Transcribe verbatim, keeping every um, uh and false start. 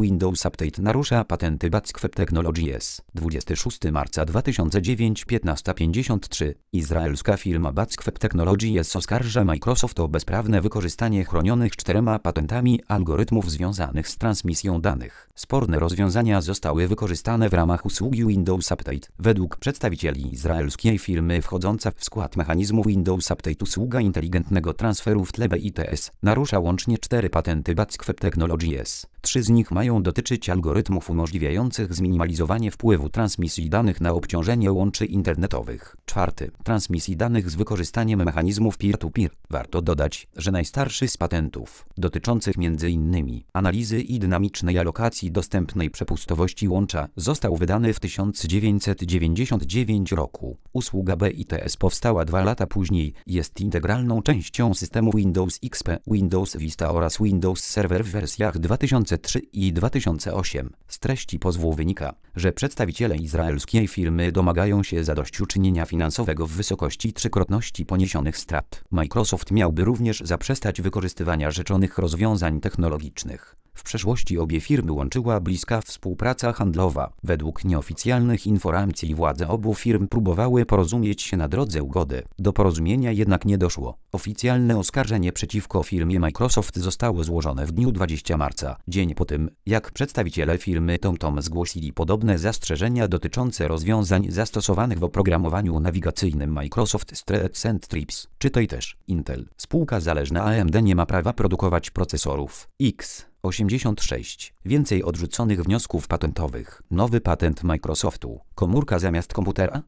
Windows Update narusza patenty Backsqueb Technologies. dwudziestego szóstego marca dwa tysiące dziewiątego piętnaście pięćdziesiąt trzy. Izraelska firma Backsqueb Technologies oskarża Microsoft o bezprawne wykorzystanie chronionych czterema patentami algorytmów związanych z transmisją danych. Sporne rozwiązania zostały wykorzystane w ramach usługi Windows Update. Według przedstawicieli izraelskiej firmy wchodząca w skład mechanizmu Windows Update usługa inteligentnego transferu w tle B I T S narusza łącznie cztery patenty Backsqueb Technologies. Trzy z nich mają dotyczyć algorytmów umożliwiających zminimalizowanie wpływu transmisji danych na obciążenie łączy internetowych. Czwarty. Transmisji danych z wykorzystaniem mechanizmów peer-to-peer. Warto dodać, że najstarszy z patentów, dotyczących między innymi analizy i dynamicznej alokacji dostępnej przepustowości łącza, został wydany w tysiąc dziewięćset dziewięćdziesiątym dziewiątym roku. Usługa B I T S powstała dwa lata później, jest integralną częścią systemu Windows X P, Windows Vista oraz Windows Server w wersjach dwa tysiące trzy i dwa tysiące osiem. Z treści pozwu wynika, że przedstawiciele izraelskiej firmy domagają się zadośćuczynienia finansowego w wysokości trzykrotności poniesionych strat. Microsoft miałby również zaprzestać wykorzystywania rzeczonych rozwiązań technologicznych. W przeszłości obie firmy łączyła bliska współpraca handlowa. Według nieoficjalnych informacji władze obu firm próbowały porozumieć się na drodze ugody. Do porozumienia jednak nie doszło. Oficjalne oskarżenie przeciwko firmie Microsoft zostało złożone w dniu dwudziestego marca, dzień po tym, jak przedstawiciele firmy TomTom zgłosili podobne zastrzeżenia dotyczące rozwiązań zastosowanych w oprogramowaniu nawigacyjnym Microsoft Threads and Trips. Czytaj też Intel. Spółka zależna A M D nie ma prawa produkować procesorów X osiemdziesiąt sześć. Więcej odrzuconych wniosków patentowych. Nowy patent Microsoftu. Komórka zamiast komputera?